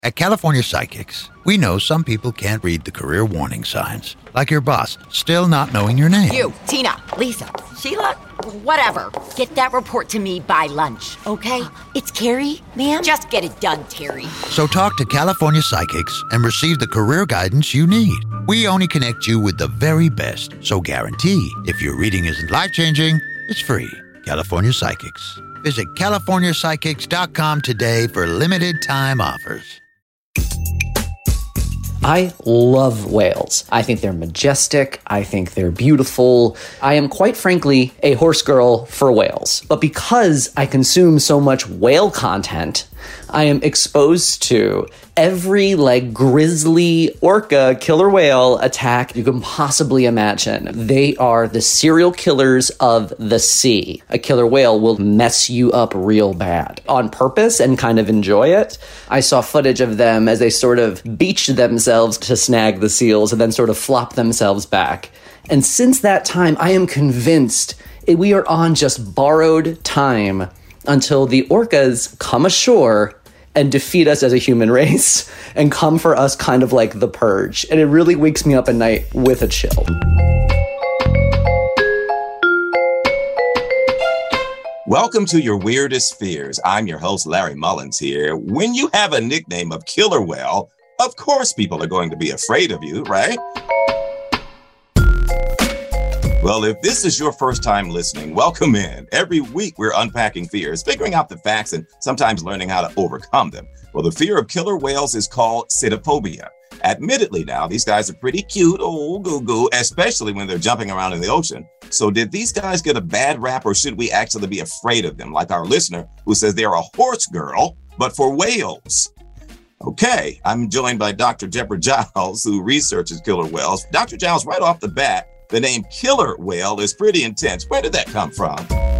At California Psychics, we know some people can't read the career warning signs, like your boss still not knowing your name. You, Tina, Lisa, Sheila, whatever. Get that report to me by lunch, okay? It's Carrie, ma'am? Just get it done, Terry. So talk to California Psychics and receive the career guidance you need. We only connect you with the very best, so guarantee if your reading isn't life-changing, it's free. California Psychics. Visit CaliforniaPsychics.com today for limited time offers. I love whales. I think they're majestic. I think they're beautiful. I am quite frankly a horse girl for whales. But because I consume so much whale content, I am exposed to every grizzly orca killer whale attack you can possibly imagine. They are the serial killers of the sea. A killer whale will mess you up real bad on purpose and kind of enjoy it. I saw footage of them as they sort of beach themselves to snag the seals and then sort of flop themselves back. And since that time, I am convinced we are on just borrowed time until the orcas come ashore and defeat us as a human race and come for us kind of like the Purge. And it really wakes me up at night with a chill. Welcome to Your Weirdest Fears. I'm your host, Larry Mullins here. When you have a nickname of Killer Whale, of course people are going to be afraid of you, right? Well, if this is your first time listening, welcome in. Every week, we're unpacking fears, figuring out the facts, and sometimes learning how to overcome them. Well, the fear of killer whales is called cetophobia. Admittedly now, these guys are pretty cute, goo-goo, especially when they're jumping around in the ocean. So did these guys get a bad rap, or should we actually be afraid of them, like our listener who says they're a horse girl, but for whales? Okay, I'm joined by Dr. Deborah Giles, who researches killer whales. Dr. Giles, right off the bat, the name killer whale is pretty intense. Where did that come from?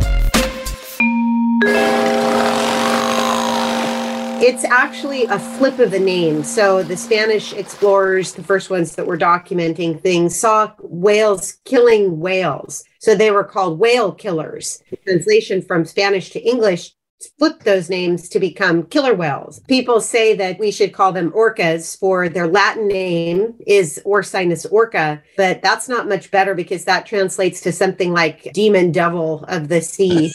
It's actually a flip of the name. So the Spanish explorers, the first ones that were documenting things, saw whales killing whales. So they were called whale killers. The translation from Spanish to English flipped those names to become killer whales. People say that we should call them orcas, for their Latin name is Orcinus orca, but that's not much better because that translates to something like demon devil of the sea.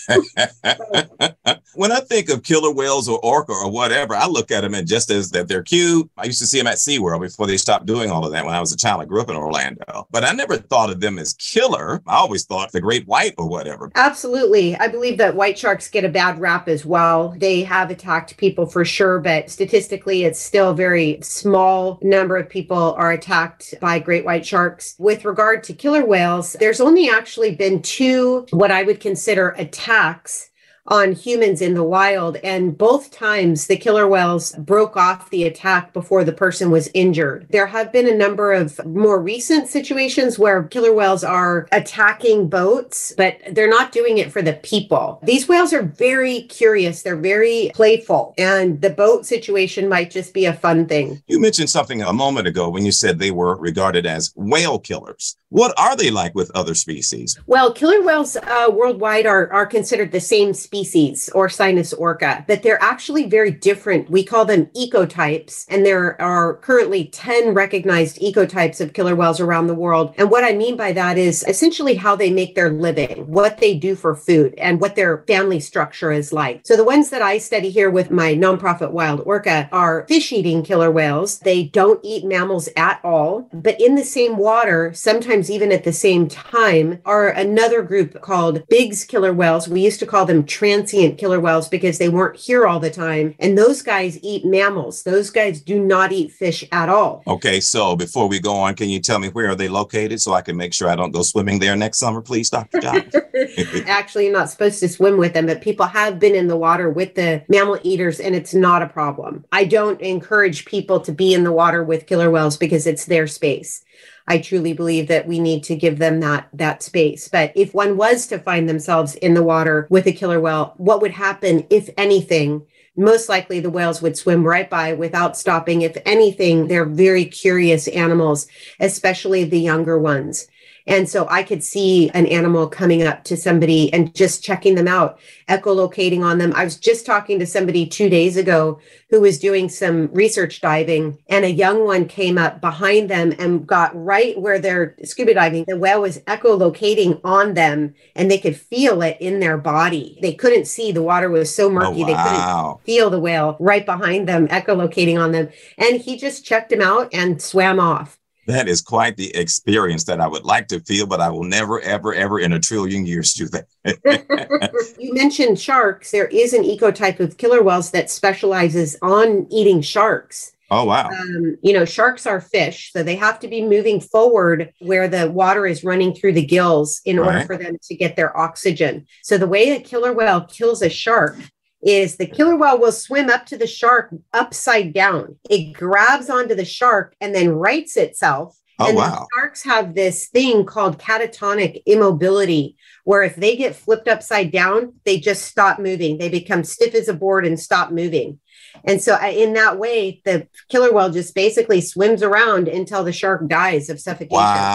When I think of killer whales or orca or whatever, I look at them and just as that they're cute. I used to see them at SeaWorld before they stopped doing all of that when I was a child. I grew up in Orlando, but I never thought of them as killer. I always thought the great white or whatever. Absolutely. I believe that white sharks get a bad rap as well. They have attacked people for sure, but statistically, it's still a very small number of people are attacked by great white sharks. With regard to killer whales, there's only actually been 2 what I would consider attacks on humans in the wild. And both times the killer whales broke off the attack before the person was injured. There have been a number of more recent situations where killer whales are attacking boats, but they're not doing it for the people. These whales are very curious. They're very playful. And the boat situation might just be a fun thing. You mentioned something a moment ago when you said they were regarded as whale killers. What are they like with other species? Well, killer whales worldwide are considered the same species, Orcinus orca, but they're actually very different. We call them ecotypes, and there are currently 10 recognized ecotypes of killer whales around the world. And what I mean by that is essentially how they make their living, what they do for food, and what their family structure is like. So the ones that I study here with my nonprofit Wild Orca are fish-eating killer whales. They don't eat mammals at all, but in the same water, sometimes even at the same time, are another group called Biggs killer whales. We used to call them transient killer whales because they weren't here all the time. And those guys eat mammals. Those guys do not eat fish at all. Okay, so before we go on, can you tell me where are they located so I can make sure I don't go swimming there next summer, please, Dr. John? Actually, you're not supposed to swim with them, but people have been in the water with the mammal eaters, and it's not a problem. I don't encourage people to be in the water with killer whales because it's their space. I truly believe that we need to give them that space. But if one was to find themselves in the water with a killer whale, what would happen, if anything? Most likely the whales would swim right by without stopping. If anything, they're very curious animals, especially the younger ones. And so I could see an animal coming up to somebody and just checking them out, echolocating on them. I was just talking to somebody 2 days ago who was doing some research diving, and a young one came up behind them and got right where they're scuba diving. The whale was echolocating on them, and they could feel it in their body. They couldn't see. The water was so murky. Oh, wow. They couldn't feel the whale right behind them, echolocating on them. And he just checked him out and swam off. That is quite the experience that I would like to feel, but I will never, ever, ever in a trillion years do that. You mentioned sharks. There is an ecotype of killer whales that specializes on eating sharks. Oh, wow. Sharks are fish, so they have to be moving forward where the water is running through the gills in order for them to get their oxygen. So the way a killer whale kills a shark is the killer whale will swim up to the shark upside down. It grabs onto the shark and then rights itself. Oh, and wow. the sharks have this thing called catatonic immobility, where if they get flipped upside down, they just stop moving. They become stiff as a board and stop moving. And so in that way, the killer whale just basically swims around until the shark dies of suffocation.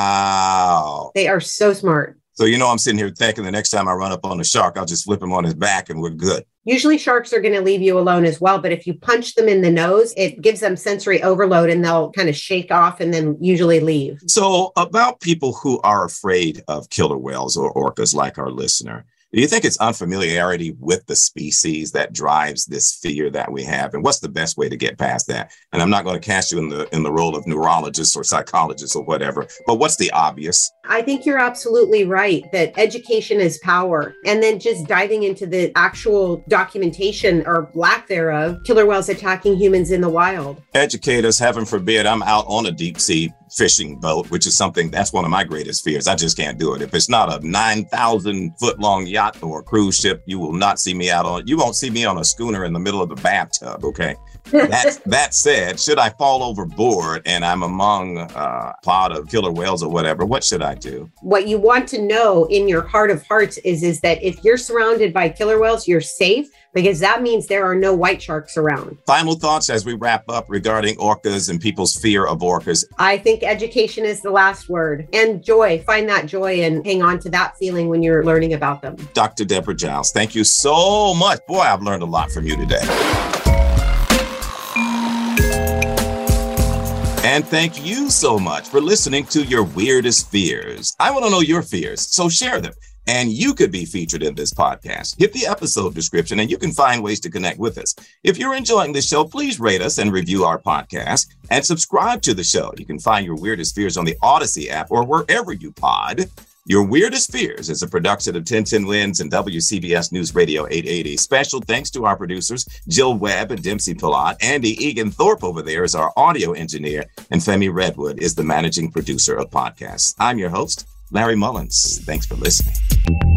Wow. They are so smart. So, I'm sitting here thinking the next time I run up on a shark, I'll just flip him on his back and we're good. Usually sharks are going to leave you alone as well. But if you punch them in the nose, it gives them sensory overload and they'll kind of shake off and then usually leave. So about people who are afraid of killer whales or orcas like our listener, do you think it's unfamiliarity with the species that drives this fear that we have? And what's the best way to get past that? And I'm not going to cast you in the role of neurologist or psychologist or whatever, but what's the obvious? I think you're absolutely right that education is power. And then just diving into the actual documentation or lack thereof, killer whales attacking humans in the wild. Educate us, heaven forbid, I'm out on a deep sea fishing boat, which is that's one of my greatest fears. I just can't do it. If it's not a 9,000 foot long yacht or a cruise ship, you will not see me you won't see me on a schooner in the middle of the bathtub. Okay. That said, should I fall overboard and I'm among a pod of killer whales or whatever, what should I do? What you want to know in your heart of hearts is that if you're surrounded by killer whales, you're safe, because that means there are no white sharks around. Final thoughts as we wrap up regarding orcas and people's fear of orcas. I think education is the last word, and joy. Find that joy and hang on to that feeling when you're learning about them. Dr. Deborah Giles, thank you so much. Boy, I've learned a lot from you today. And thank you so much for listening to Your Weirdest Fears. I want to know your fears, so share them. And you could be featured in this podcast. Hit the episode description and you can find ways to connect with us. If you're enjoying this show, please rate us and review our podcast and subscribe to the show. You can find Your Weirdest Fears on the Odyssey app or wherever you pod. Your Weirdest Fears is a production of 1010 Winds and WCBS News Radio 880. Special thanks to our producers, Jill Webb and Dempsey Pilat. Andy Egan Thorpe over there is our audio engineer, and Femi Redwood is the managing producer of podcasts. I'm your host, Larry Mullins. Thanks for listening.